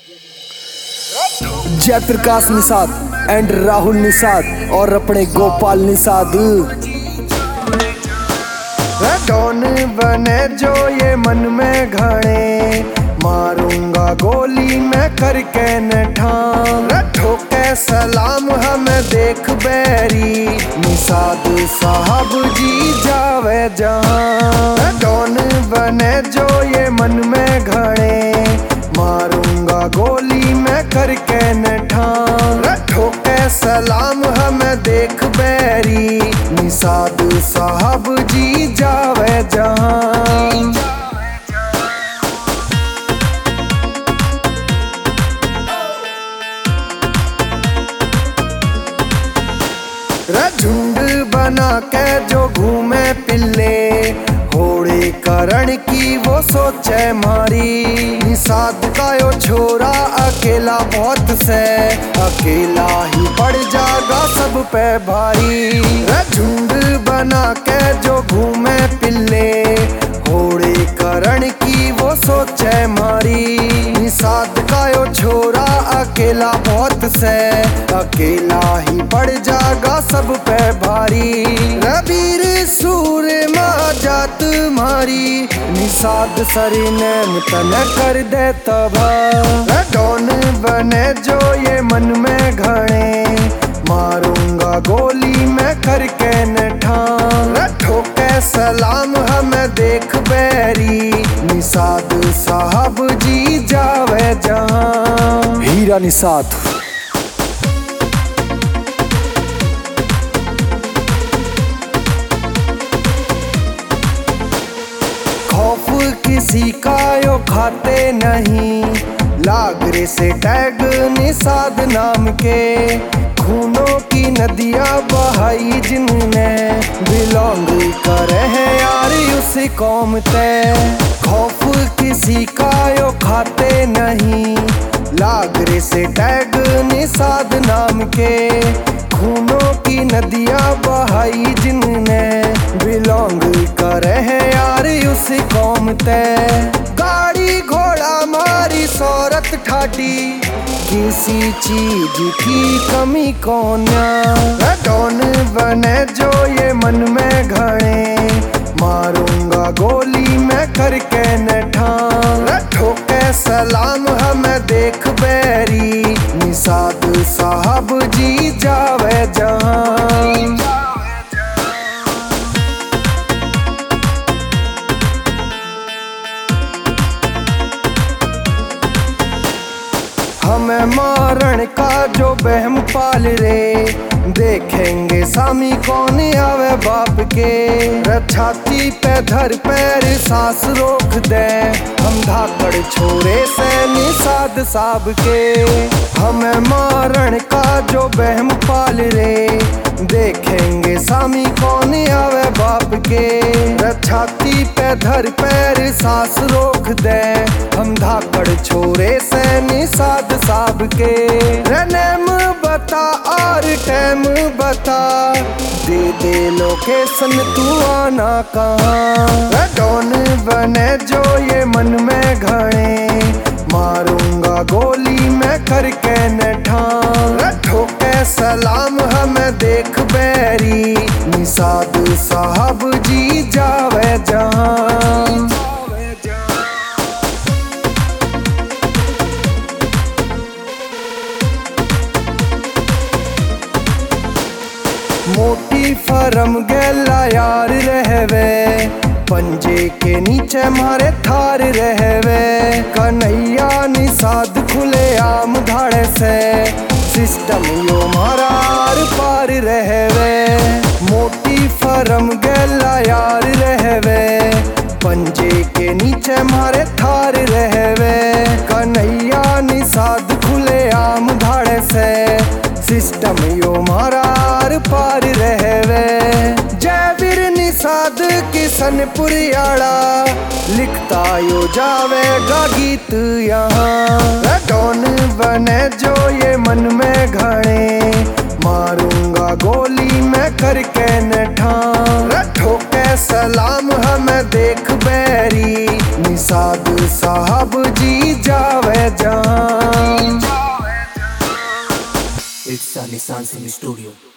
Jayaprakash Nishad and Rahul Nishad और अपने Gopal Nishad. Don बने जो ये मन में घड़े, मारूंगा गोली मैं करके न ठान। ठोके सलाम हमें देख बैरी, निषाद साहब जी जावे जहां। डॉन बने जो ये मन में घड़े, मारूंगा गोली मैं करके न ठान। ठोके सलाम हमें देख बैरी, निषाद साहब जी जावे जहां। झुंड बना के जो घूमे पिल्ले, होड़े करण की वो सोचे मारी। निषाद का यो छोरा अकेला बहुत से, अकेला ही पड़ जागा सब पे भारी। झुंड बना के जो घूमे पिल्ले, होड़े करण की वो सोचे मारी। निषाद का यो छोरा अकेला बहुत से, अकेला ही पड़ जागा सब पे भारी। रबीर सूर माँ जात मारी, निषाद सरी नैन तन कर दे तबा। डॉन बने जो ये मन में घड़े, मारूंगा गोली मैं करके न ठान। ठोके सलाम हमें देख बैरी, निषाद साहब जी जावे जहां। हीरा निषाद। खौफ किसी का यो खाते नहीं, लागरे से टैग निषाद नाम के। खूनों की नदियां बहाई जिनने, बिलोंग करे हैं यार उस कौम ते। खौफ किसी का यो खाते नहीं, लागरे से टैग निषाद नाम के। खूनों की नदियां बहाई जिनने, बिलोंग करे हैं यार उस कौम ते। गाड़ी घोड़ा मारी शौहरत ठाटी, किसी चीज की कमी कौन। डॉन बने जो ये मन में घड़े, मारूंगा गोली मैं करके न ठान। ठोके सलाम हमें देख बैरी, निषाद साहब जी जावे जहां। हमें मारण का जो बहम पाल रे, देखेंगे सामी कौन आवे बाप के। छाती पे धर पैर सांस रोक दे, हम धाकड़ छोरे से निषाद साहब के। हमें मारण का जो बहम पाल रे, देखेंगे सामी कौन आवे बाप के। छाती पे धर पैर सांस रोक दे, हम धाकड़ छोरे से निषाद साहब के। रनेम बता और टाइम बता, दे दे लोकेशन तू आना कहाँ। डॉन बने जो ये मन में घड़े, मारूंगा गोली मैं करके न ठान। ठोके सलाम हमें देख बैरी, निषाद साहब जी जावे जहां। मोटी फरम गेला यार रहवे, पंजे के नीचे मारे थार रहवे। कन्हैया निषाद खुले आम धाड़े से, सिस्टम यो मारा आर पार रहवे। मोटी फरम गेला यार रहवे, पंजे के नीचे मारे थार रहवे। कन्हैया निषाद खुले आम धाड़े से, सिस्टम यो मारा आर पार रहवे। जयवीर निषाद किशन पुरियाड़ा, लिखता यो जावेगा गीत यहाँ। डॉन बने जो ये मन में घड़े, मारूंगा गोली मैं करके न ठान। ठोके सलाम हमें देख बैरी, निषाद साहब जी जावे जहां। It's a Nissan Semi Studio.